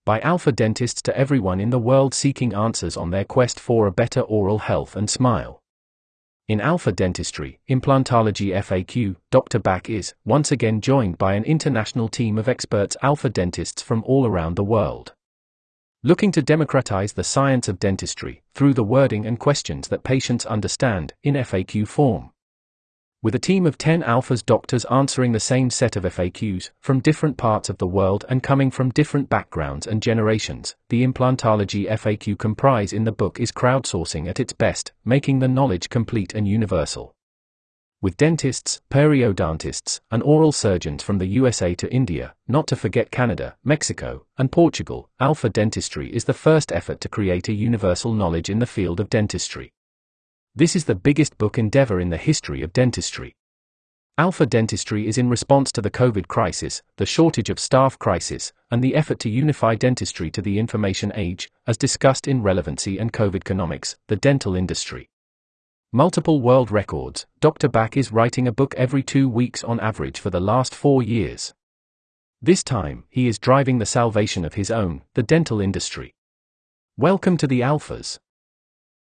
by Alpha Dentists to everyone in the world seeking answers on their quest for a better oral health and smile. In Alpha Dentistry, Implantology FAQ, Dr. Bak is, once again joined by an international team of experts Alpha Dentists from all around the world. Looking to democratize the science of dentistry, through the wording and questions that patients understand, in FAQ form. With a team of 10 Alphas doctors answering the same set of FAQs, from different parts of the world and coming from different backgrounds and generations, the Implantology FAQ comprise in the book is crowdsourcing at its best, making the knowledge complete and universal. With dentists, periodontists, and oral surgeons from the USA to India, not to forget Canada, Mexico, and Portugal, Alpha Dentistry is the first effort to create a universal knowledge in the field of dentistry. This is the biggest book endeavor in the history of dentistry. Alpha Dentistry is in response to the COVID crisis, the shortage of staff crisis, and the effort to unify dentistry to the information age, as discussed in Relevancy and COVIDconomics, the dental industry. Multiple world records. Dr. Bak is writing a book every 2 weeks on average for the last 4 years. This time, he is driving the salvation of his own, the dental industry. Welcome to the Alphas.